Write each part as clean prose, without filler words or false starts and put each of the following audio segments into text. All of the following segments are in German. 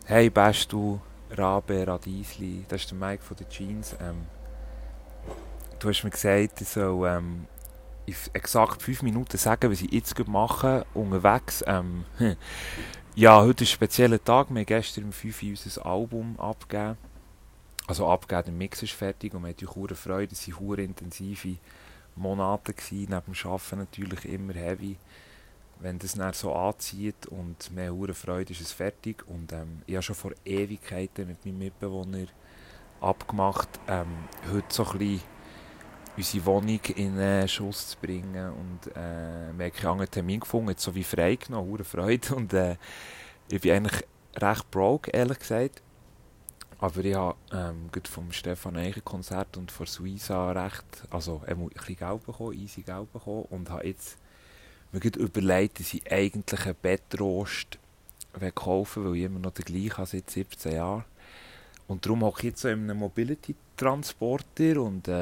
Hey, bist du Rabe Radiesli? Das ist der Mike von den Jeans. Du hast mir gesagt, ich soll in exakt 5 Minuten sagen, was ich jetzt gerade mache, unterwegs. Ja, heute ist ein spezieller Tag. Wir haben gestern um 5 Uhr unser Album abgegeben. Also abgegeben, der Mix ist fertig und wir hatten hure Freude. Es waren hure intensive Monate gewesen, neben dem Arbeiten natürlich immer heavy. Wenn das dann so anzieht und wir haben hure Freude, ist es fertig. Und ich habe schon vor Ewigkeiten mit meinem Mitbewohner abgemacht, heute so ein bisschen unsere Wohnung in Schuss zu bringen. Und wir haben keinen anderen Termin gefunden, jetzt so wie freigenommen, hure Freude. Und ich bin eigentlich recht broke, ehrlich gesagt. Aber ich habe gerade vom Stefan Eichen Konzert und von Suiza recht, also ein bisschen Geld bekommen, easy Geld bekommen. Und habe jetzt mir gerade überlegt, dass ich eigentlich einen Bettrost kaufen will, weil ich immer noch den gleichen habe seit 17 Jahren. Und darum hocke ich jetzt so in einem Mobility-Transporter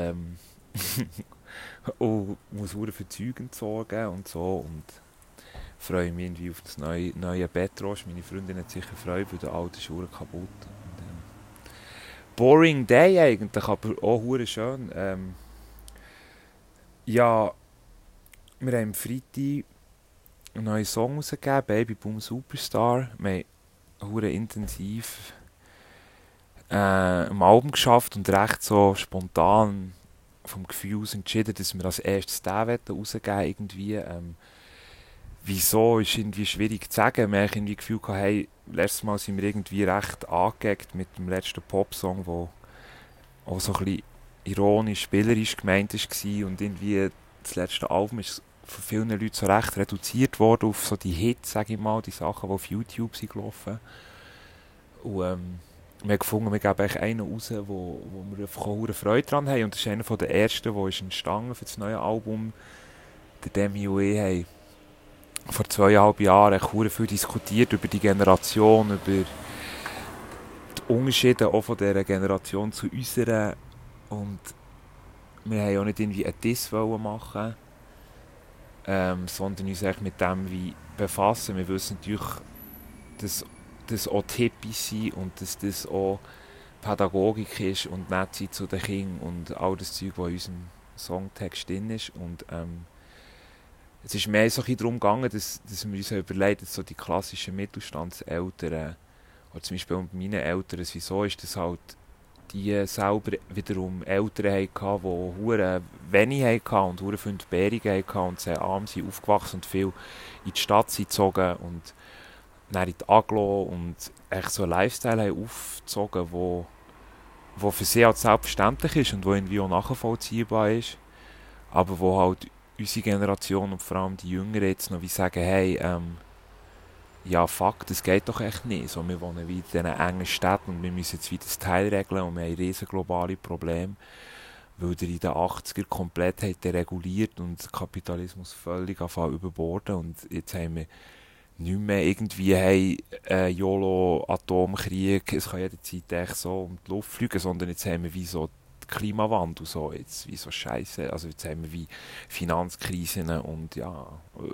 und muss sehr viel Zeug entsorgen und so. Und freue mich irgendwie auf das neue Bettrost. Meine Freundin hat sicher Freude, weil der alte ist verdammt kaputt. Und, boring Day eigentlich, aber auch verdammt schön. Ja, wir haben am Freitag einen neuen Song rausgegeben, Baby Boom Superstar. Wir haben verdammt intensiv am Album geschafft und recht so spontan vom Gefühl aus entschieden, dass wir als erstes den rausgeben irgendwie. Wieso ist irgendwie schwierig zu sagen. Wir haben irgendwie das Gefühl gehabt, hey, letztes Mal sind wir irgendwie recht angeeckt mit dem letzten Popsong, der auch so ein bisschen ironisch, spielerisch gemeint war und irgendwie das letzte Album ist von vielen Leuten so recht reduziert worden auf so die Hits, sage ich mal, die Sachen, die auf YouTube sind gelaufen. Und wir haben gefunden, wir geben eigentlich einen raus, wo wir einfach auch eine Freude dran haben. Und das ist einer der ersten, der ist entstanden für das neue Album. Der Demi und ich haben vor 2,5 Jahren echt viel diskutiert über die Generation, über die Unterschiede auch von dieser Generation zu unserer. Und wir haben auch nicht irgendwie einen Diss machen, sondern uns echt mit dem wie befassen. Wir wissen natürlich, dass das auch die Hippies sind und dass das auch Pädagogik ist und nett sein zu den Kindern und all das Zeug, was in unserem Songtext drin ist. Und es ist mehr so ein bisschen darum gegangen, dass wir uns überlegt, dass so die klassischen Mittelstandseltern, oder zum Beispiel bei meinen Eltern, wieso ist das halt, die selber wiederum Eltern hatten, die hure wenig hatten und hure viele Entbehrungen hatten und sehr arm sind, aufgewachsen und viel in die Stadt sind gezogen und dann in die Aglo und echt so einen Lifestyle haben aufgezogen, wo für sie halt selbstverständlich ist und wo irgendwie auch nachvollziehbar ist, aber wo halt unsere Generation und vor allem die Jüngeren jetzt noch wie sagen, hey, ja fuck, das geht doch echt nicht. So, wir wohnen wie in diesen engen Städten und wir müssen jetzt wieder das Teil regeln und wir haben riesen globale Probleme, weil der in den 80er komplett hat dereguliert und der Kapitalismus völlig anfangen überborden und jetzt haben wir nicht mehr irgendwie, hey, YOLO, Atomkrieg, es kann jederzeit echt so um die Luft fliegen, sondern jetzt haben wir wie so Klimawandel, so jetzt wie so Scheiße, also jetzt haben wir wie Finanzkrisen und ja,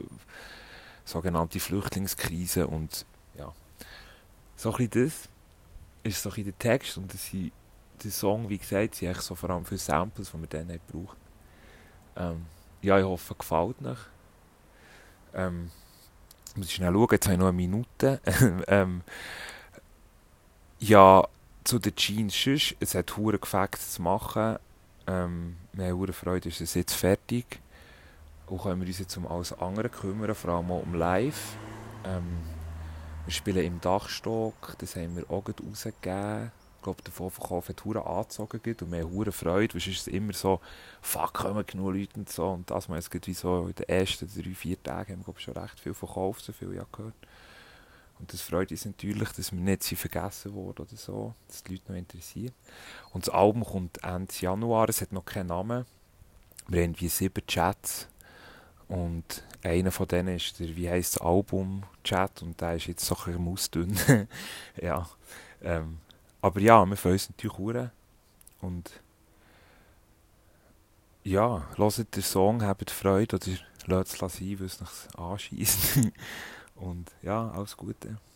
sogenannte Flüchtlingskrise und ja, so ein bisschen das ist so ein bisschen der Text und das sind, der Song, wie gesagt, sind eigentlich so vor allem für Samples, die wir dann nicht brauchen. Ja, ich hoffe, gefällt euch. Muss ich schnell schauen, jetzt habe ich noch eine Minute. Ja, zu den Jeans sonst, es hat hure gefällt zu machen. Wir haben hure Freude, ist es jetzt fertig. Und können wir uns jetzt um alles andere kümmern, vor allem auch um Live. Wir spielen im Dachstock, das haben wir auch gerade rausgegeben. Ich glaube, der Vorverkauf hat hure angezogen und wir haben hure Freude, weil sonst ist es immer so, fuck, kommen genug Leute und so. Und das mal jetzt wie so in den ersten 3, 4 Tagen haben wir glaub, schon recht viel verkauft, so viel ich habe gehört. Und das freut uns natürlich, dass wir nicht vergessen wurden oder so, dass die Leute noch interessieren. Und das Album kommt Ende Januar, es hat noch keinen Namen. Wir haben wie 7 Chats und einer von denen ist der, wie heisst das Album-Chat und der ist jetzt so ein bisschen mausdünn. Ja, aber ja, wir freuen uns natürlich hure und ja, hört den Song, habt Freude oder lasst es sein, weil es euch anschießt. Und ja, alles Gute.